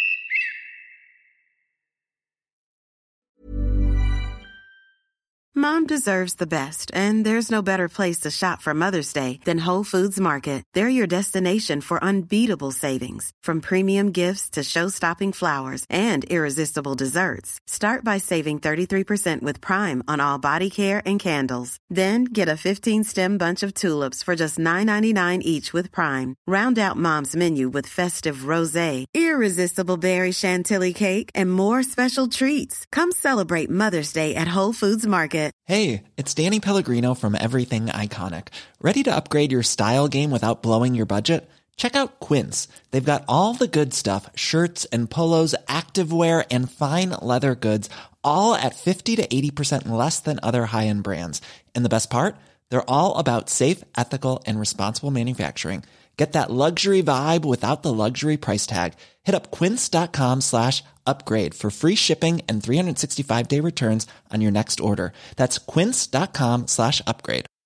[SPEAKER 10] Mom deserves the best, and there's no better place to shop for Mother's Day than Whole Foods Market. They're your destination for unbeatable savings, from premium gifts to show-stopping flowers and irresistible desserts. Start by saving 33% with Prime on all body care and candles. Then get a 15-stem bunch of tulips for just $9.99 each with Prime. Round out Mom's menu with festive rosé, irresistible berry chantilly cake, and more special treats. Come celebrate Mother's Day at Whole Foods Market.
[SPEAKER 11] Hey, it's Danny Pellegrino from Everything Iconic. Ready to upgrade your style game without blowing your budget? Check out Quince. They've got all the good stuff, shirts and polos, activewear, and fine leather goods, all at 50 to 80% less than other high-end brands. And the best part? They're all about safe, ethical, and responsible manufacturing. Get that luxury vibe without the luxury price tag. Hit up quince.com/upgrade for free shipping and 365-day returns on your next order. That's quince.com/upgrade.